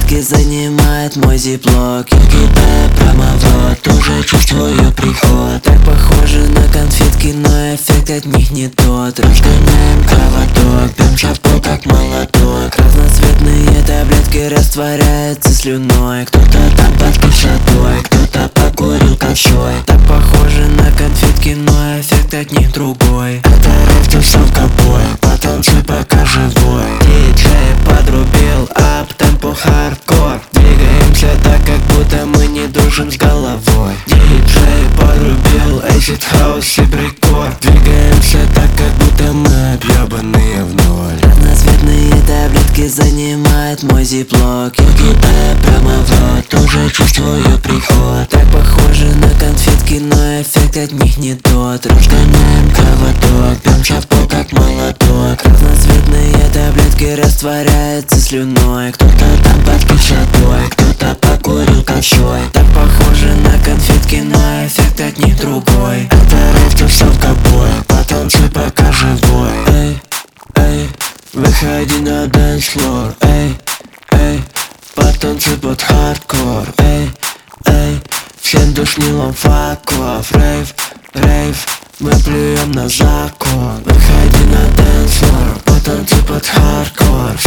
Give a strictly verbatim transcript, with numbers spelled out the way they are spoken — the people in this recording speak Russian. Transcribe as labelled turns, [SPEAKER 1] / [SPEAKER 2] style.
[SPEAKER 1] таблетки занимает мой зиплок. Я кидаю прямо в рот, уже чувствую приход. Так похоже на конфетки, но эффект от них не тот. Разгоняем кровоток, пьем шапку как молоток. Разноцветные таблетки растворяются слюной. Кто-то там под кислотой, кто-то покурил косой. Так похоже на конфетки, но эффект от них другой. Это рэп, тусовка, бой, потанцуй пока живой. Диджей подрубил ап, темпо, хардкор. Двигаемся так, как будто мы не дружим с головой. Диджей подрубил acid house и брикор. Двигаемся так, как будто мы объебанные в ноль. Разноцветные таблетки занимает мой зиплок. Я кидаю прямо в рот, уже чувствую приход. Так похоже на конфетки, но эффект от них не тот. Разгоняем кровоток, пьем шапку как молоток. Разноцветные таблетки растворяются слюной. Кто-то там под кислотой, кто-то покурил косой. Так похоже на конфетки, но эффект от них другой. Это рэп, тусовка, бой, потанцуй пока живой. Эй, эй, выходи на dance floor. Эй, эй, потанцуй под хардкор. Эй, эй, всем душнилом факов. Рейв, рейв, мы плюем на закон. Выходи на dance floor, потанцуй под хардкор.